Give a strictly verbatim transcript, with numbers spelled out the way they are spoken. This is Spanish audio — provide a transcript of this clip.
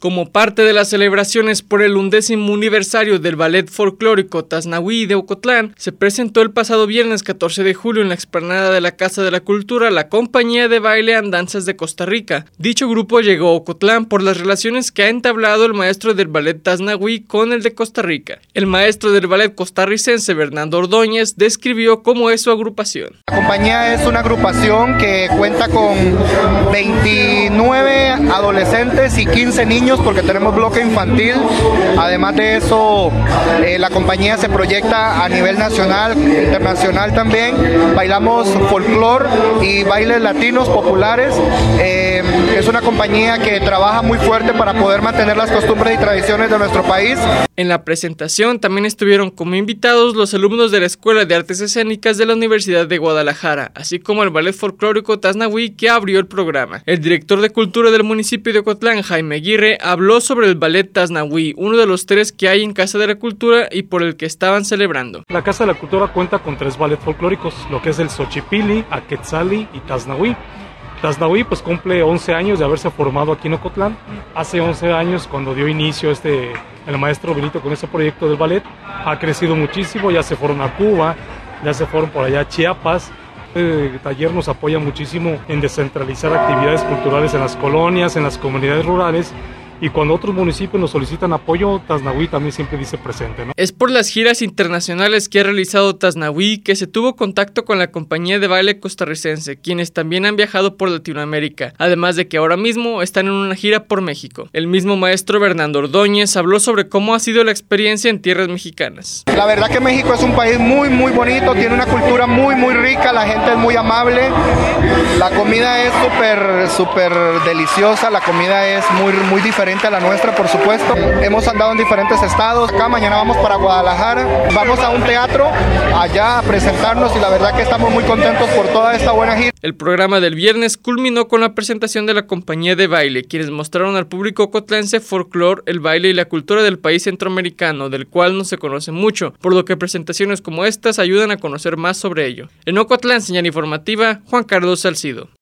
Como parte de las celebraciones por el undécimo aniversario del ballet folclórico Tasnahui de Ocotlán, se presentó el pasado viernes catorce de julio en la explanada de la Casa de la Cultura la compañía de baile Andanzas de Costa Rica. Dicho grupo llegó a Ocotlán por las relaciones que ha entablado el maestro del ballet Tasnahui con el de Costa Rica. El maestro del ballet costarricense Bernardo Ordóñez describió cómo es su agrupación. La compañía es una agrupación que cuenta con veintinueve adolescentes y quince niños, porque tenemos bloque infantil. Además de eso, eh, la compañía se proyecta a nivel nacional, internacional también. Bailamos folclore y bailes latinos populares. Eh, es una compañía que trabaja muy fuerte para poder mantener las costumbres y tradiciones de nuestro país. En la presentación también estuvieron como invitados los alumnos de la Escuela de Artes Escénicas de la Universidad de Guadalajara, así como el ballet folclórico Tasnahui que abrió el programa. El director de Cultura del municipio de Ocotlán, Jaime Aguirre, habló sobre el ballet Tasnahui, uno de los tres que hay en Casa de la Cultura y por el que estaban celebrando. La Casa de la Cultura cuenta con tres ballets folclóricos, lo que es el Xochipilli, Aquetzali y Tasnahui. Tasnahui pues cumple once años de haberse formado aquí en Ocotlán. Hace once años, cuando dio inicio este, el maestro Benito con este proyecto del ballet, ha crecido muchísimo, ya se fueron a Cuba, ya se fueron por allá a Chiapas. Este taller nos apoya muchísimo en descentralizar actividades culturales en las colonias, en las comunidades rurales. Y cuando otros municipios nos solicitan apoyo, Tasnahui también siempre dice presente, ¿no? Es por las giras internacionales que ha realizado Tasnahui que se tuvo contacto con la compañía de baile costarricense, quienes también han viajado por Latinoamérica, además de que ahora mismo están en una gira por México. El mismo maestro Bernardo Ordóñez habló sobre cómo ha sido la experiencia en tierras mexicanas. La verdad que México es un país muy muy bonito, tiene una cultura muy muy rica, la gente es muy amable, la comida es súper súper deliciosa, la comida es muy muy diferente a la nuestra, por supuesto. Hemos andado en diferentes estados. Acá mañana vamos para Guadalajara, vamos a un teatro allá a presentarnos y la verdad que estamos muy contentos por toda esta buena gira. El programa del viernes culminó con la presentación de la compañía de baile, quienes mostraron al público ocotlense folclore, el baile y la cultura del país centroamericano, del cual no se conoce mucho, por lo que presentaciones como estas ayudan a conocer más sobre ello. En Ocotlán, señal informativa, Juan Carlos Salcido.